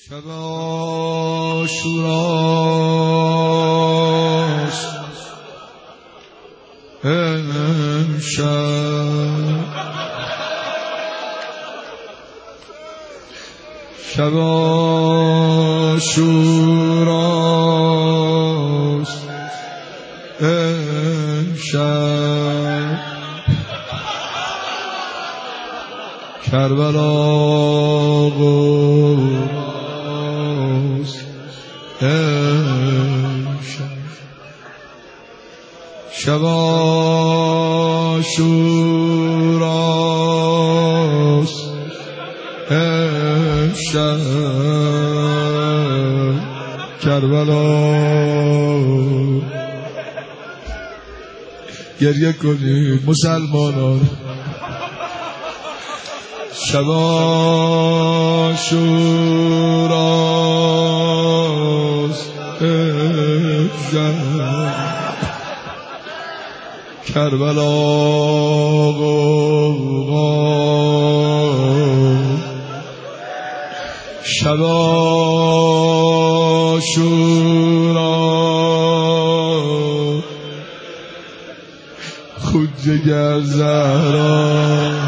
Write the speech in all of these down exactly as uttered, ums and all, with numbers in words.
شب عاشوراست امشب، شب عاشوراست امشب، کربلا قرباست امشب، شب عاشوراست امشب، کربلا. گریه کنید مسلمانان. شب عاشوراست امشب، کربلا قربان. شب عاشوراست خود جگر زهرا.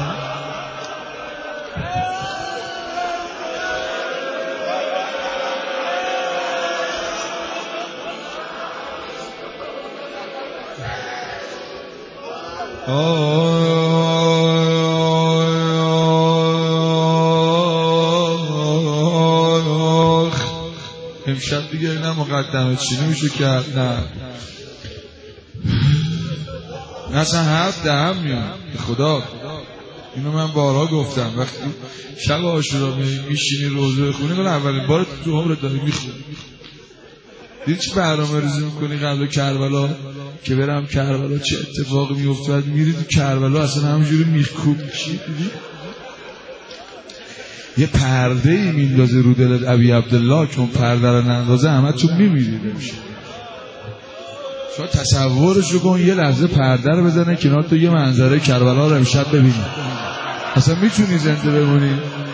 امشب دیگه نه مقدمه چینی میشه کرد، نه نه اصلا حرف دهم میاد. خدا اینو من بارها گفتم، وقتی شب عاشورا میشینی روزه بخونی، من اولین بار تو عمرت داری میخونی. دیدی چه برنامه ریزی میکنی قبل کربلا که برم کربلا چه اتفاقی میافتاد؟ میری تو کربلا اصلا همونجوری میخکوب میشی. دیدی یه پرده ای میندازه رو دلت ابی عبدالله که اون پرده رو نندازه همه تو میمیرید. نمیشه شما تصورش رو کن، یه لحظه پرده رو بزنه کنار تو، یه منظره کربلا رو امشب ببینی، اصلا میتونی زنده بمونی؟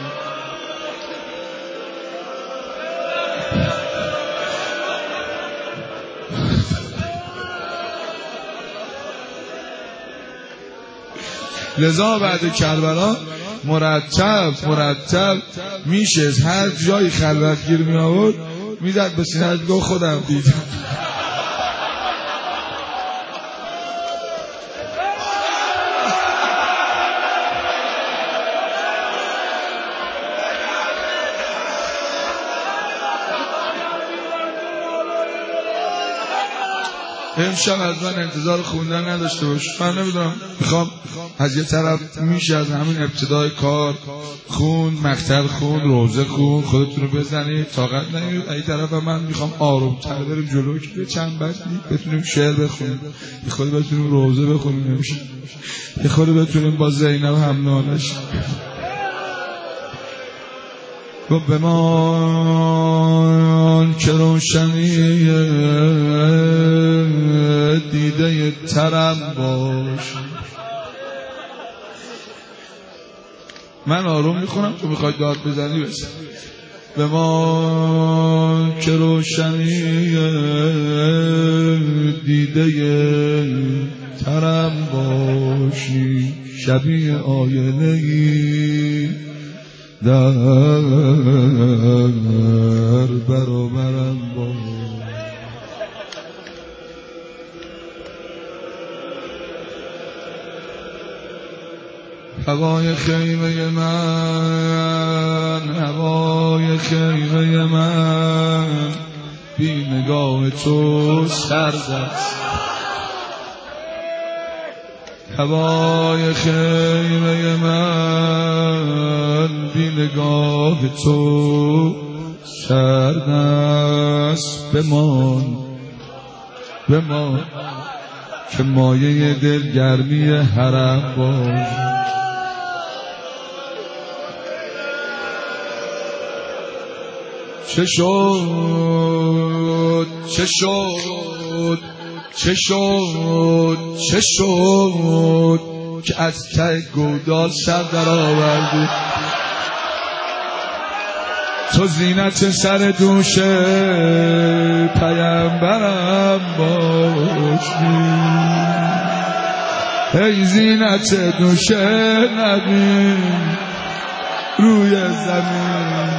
لذا بعد کربلا مرتب مرتب میشه هر جایی خلوتگیر می آورد میزد به سینه‌اش گفت خودم دیدم. امشب از من انتظار خوندن نداشته باش. من نمیدونم، میخوام از یه طرف میشه از همین ابتدای کار خون، مقتل خون، روزه خون، خودتون رو بزنید طاقت نگیرید. از این طرف من میخوام آرومتر بریم جلو که به چند بند بتونیم شعر بخونیم، یه خود بتونیم روزه بخونیم، نمیشه یه خود بتونیم با زینب هم نانش و بمان که روشنی دیده ترم باش. من آروم میخونم، تو میخوای داد بزنی بزن. بمان که روشنی دیده ترم باشی، شبیه آینه‌ای در برابرم باش. هوای خیمه من، هوای خیمه من بی نگاه تو سرد است. هوای خیمه من بی نگاه تو سرد است. بمان بمان که مایه دلگرمی حرم باش. چه شد چه شد چه شد چه شد که از ته گودال سر در آوردی؟ تو زینت سر دوش پیامبرم باشی، ای زینت دوش نبی روی زمین.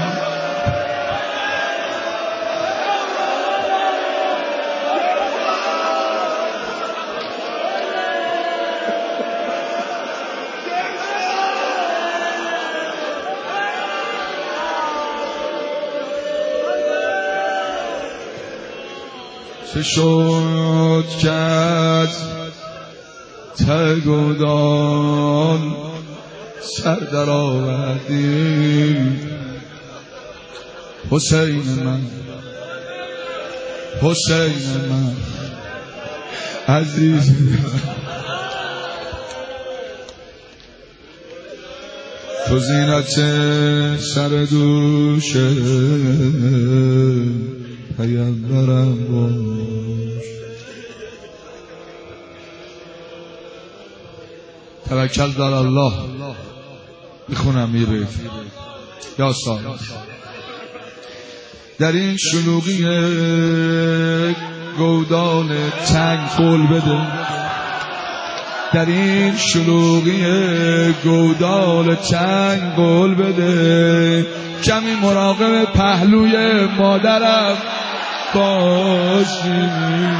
چه شد که از ته گودال سر در آوردی حسین من، حسین من عزیز من. تو زینت سر دوش پیامبرم باش. توکل در الله. میخونم یه بیت یا صاحب. در این شلوغی گودال تنگ قول بده، در این شلوغی گودال تنگ قول بده، کمی مراقب پهلوی مادرم باشی.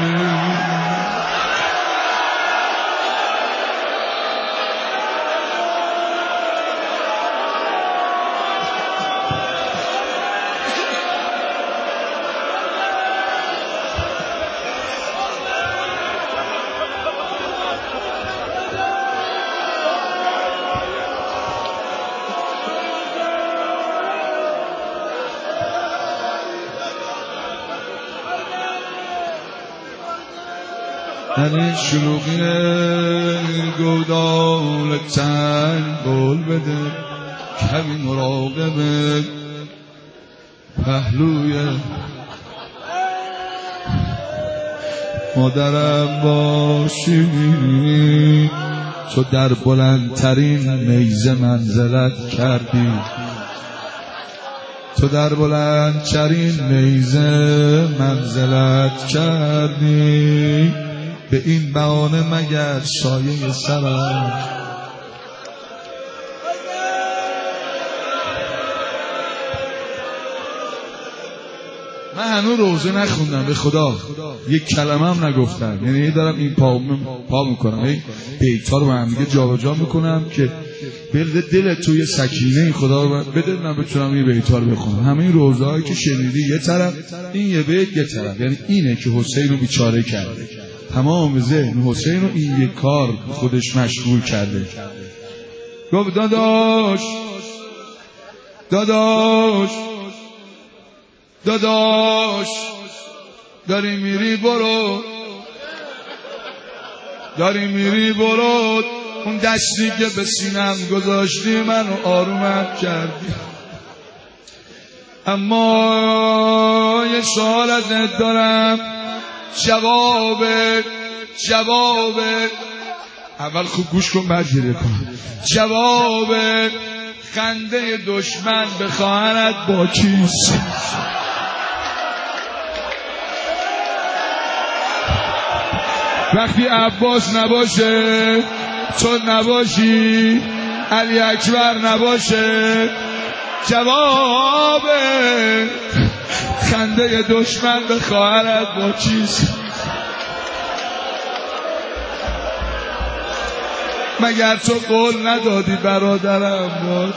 در این شلوغی گودال تنگ قول بده، کمی مراقب پهلوی مادرم باشی. تو در بلندترین نیزه منزلت کردی، تو در بلندترین نیزه منزلت کردی، به این بهانه مگر سایه سرم. من هنوز روزه نخوندم به خدا، یک کلمه هم نگفتم، یعنی دارم این پا, پا میکنم، این بیتا رو هم دیگه جا به جا میکنم که بلده دل توی سکینه این خدا رو بده من بتونم این بیتا رو بخونم. همه این روزه هایی که شنیدی یه طرف، این یه بیت یه طرف، یعنی اینه که حسین رو بیچاره کرده، تمام ذهن حسین رو این یک کار خودش مشغول کرده. گفت داداش داداش داداش داری میری برو، داری میری برو، اون دستی که به سینم گذاشتی منو آرومم کردی، اما یه سوال ازت دارم، جواب جواب اول خوب گوش کن بعد گریه کن. جواب خنده دشمن به خواهرت با کیست؟ وقتی عباس نباشه، تو نباشی، علی اکبر نباشه، جواب خنده دشمن به خواهرت با چیست؟ مگر تو قول ندادی برادرم باش؟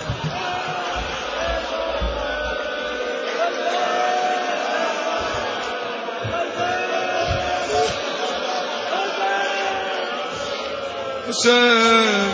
حسین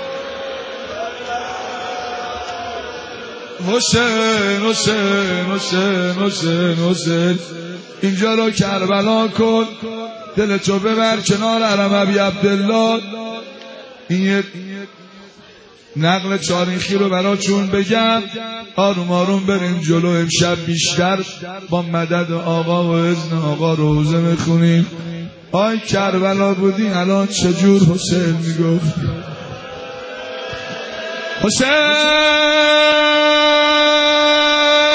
حسین حسین حسین حسین حسین اینجا رو کربلا کن، دلتو ببر کنار علم ابی عبدالله. این یک نقل تاریخی رو براتون بگم، آروم آروم بریم جلو. امشب بیشتر با مدد آقا و اذن آقا روزه میخونیم. آی کربلا بودی الان چجور حسین میگفت؟ حسین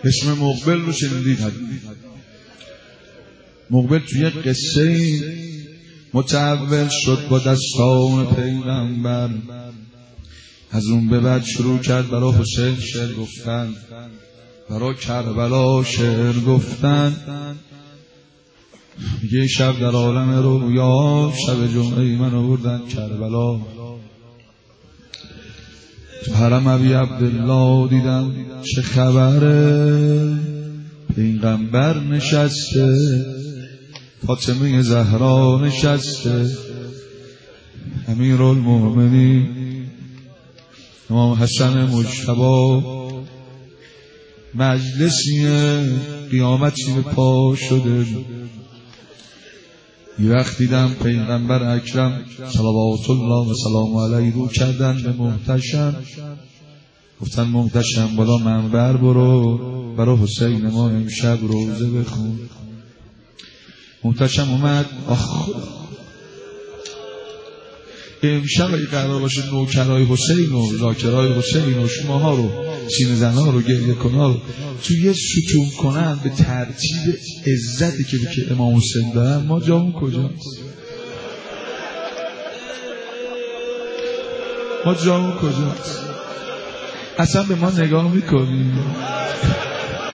اسم مقبل رو شنیدید؟ مقبل توی قصه متحول شد با دستان پیغمبر. از اون به بعد شروع کرد برای حسین شعر گفتن، برای کربلا شعر گفتن. میگه شب در عالم رویا، شب جمعه من آوردن کربلا. تو حرم ابی عبدالله دیدم چه خبره، پیغمبر نشسته، فاطمه زهرا نشسته، امیرالمومنین امام حسن مجتبی. مجلسی قیامتی به پا شده. یه وقت دیدم پیغمبر اکرم صلوات الله و سلام علیه رو کردن به محتشم. گفتن محتشم بالا منبر برو، برای حسین ما امشب روزه بخون. محتشم اومد. آخ امشب اگه قرار باشه نوکرای حسین و ذاکرای حسین و شماها رو، سینه زنها رو، گریه کنها رو تو یه ستون کنن به ترتیب عزتی که که امام حسین دارن، ما جامون کجاست؟ ما جامون کجاست؟ اصلا به ما نگاه میکنیم؟